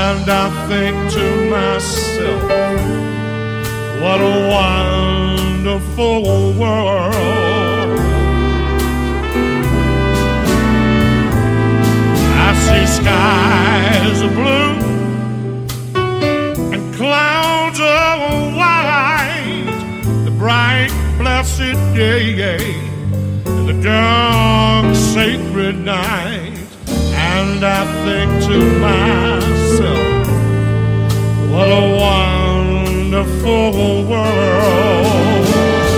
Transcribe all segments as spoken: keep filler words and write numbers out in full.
And I think to myself, what a wonderful world. I see skies of blue and clouds of white, the bright, blessed day and the dark, sacred night. And I think to myself, what a wonderful world.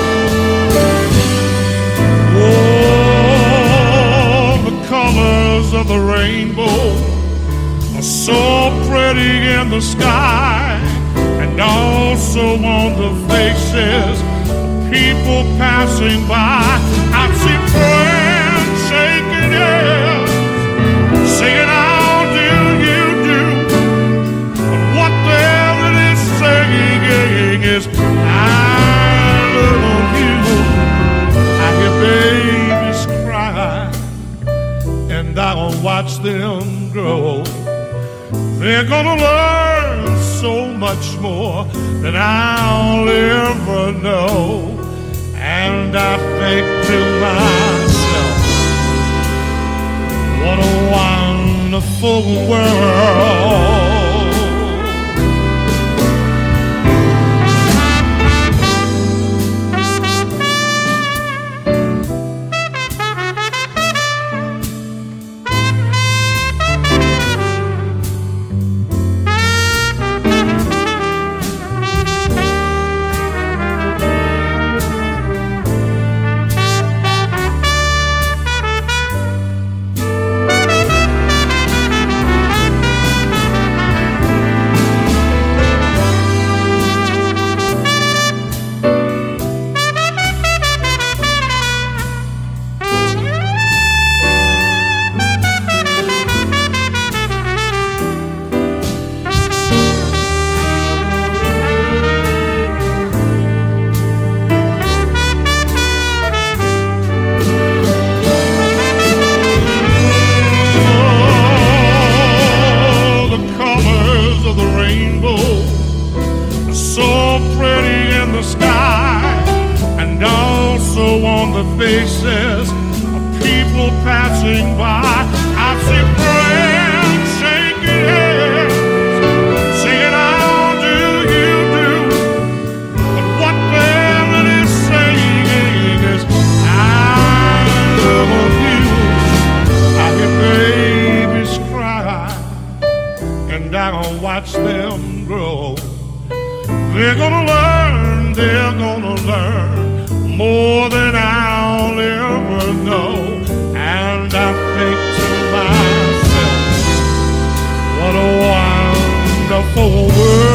Oh, the colors of the rainbow are so pretty in the sky, and also on the faces of people passing by. I see friends shaking hands, singing, how do you do? But what they're really saying is, I love you. I hear babies cry, and I'll watch them grow. They're gonna learn so much more than I'll ever know. And I think to myself, what a wonderful world. Faces of people passing by, I see friends shaking hands, saying, how do you do? But what they're really saying is, I love you. I hear babies cry, and I'll watch them grow. They're gonna learn, they're gonna learn more than I'll ever know. And I think to myself, what a wonderful world.